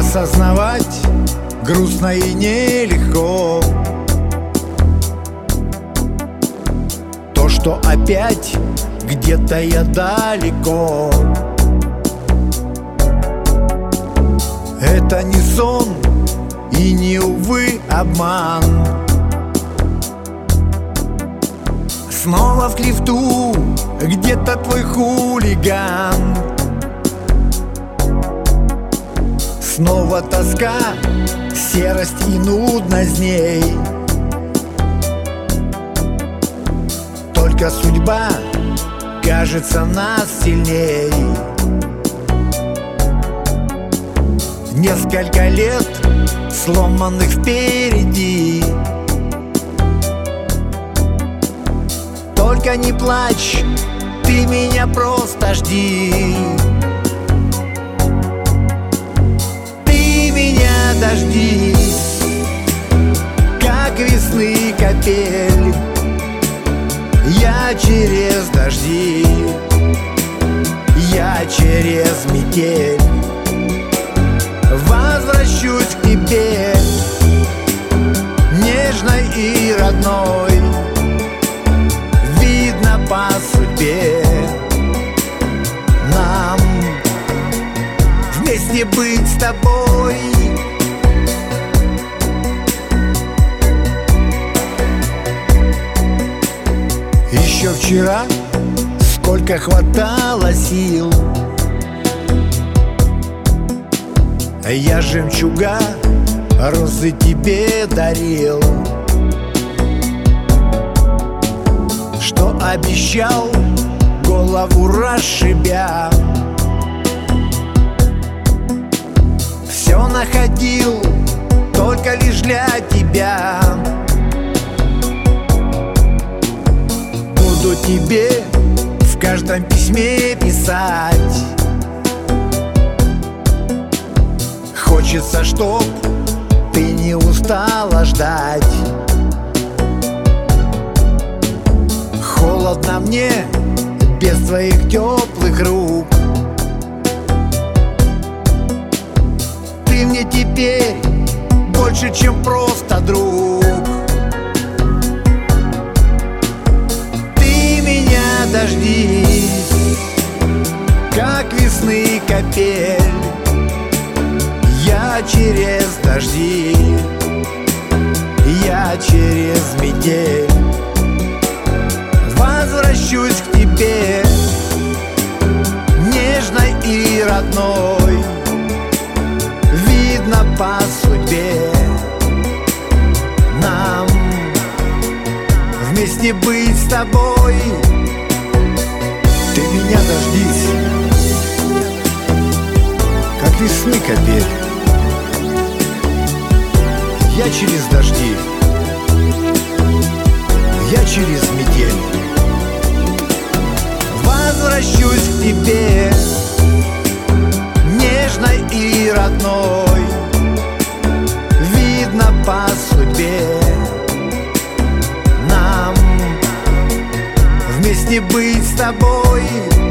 Осознавать грустно и нелегко то, что опять где-то я далеко. Это не сон и не, увы, обман. Снова в лифту где-то твой хулиган. Снова тоска, серость и нудность дней. Только судьба кажется нас сильней. Несколько лет сломанных впереди. Только не плачь, ты меня просто жди. Ты меня дождись, как весны капель. Я через дожди, я через метель возвращусь к тебе, нежной и родной. Видно по судьбе нам вместе быть с тобой. Еще вчера сколько хватало сил, я жемчуга розы тебе дарил, что обещал, голову расшибя. Все находил только лишь для тебя. Буду тебе в каждом письме писать. Хочется, чтоб ты не устала ждать. Холодно мне без твоих теплых рук. Ты мне теперь больше, чем просто друг. Ты меня дождись, как весны капель. Я через дожди, я через метель возвращусь к тебе, нежной и родной. Видно по судьбе нам вместе быть с тобой. Ты меня дождись, как весны капель. Я через дожди, я через метель возвращусь к тебе, нежной и родной. Видно по судьбе нам вместе быть с тобой.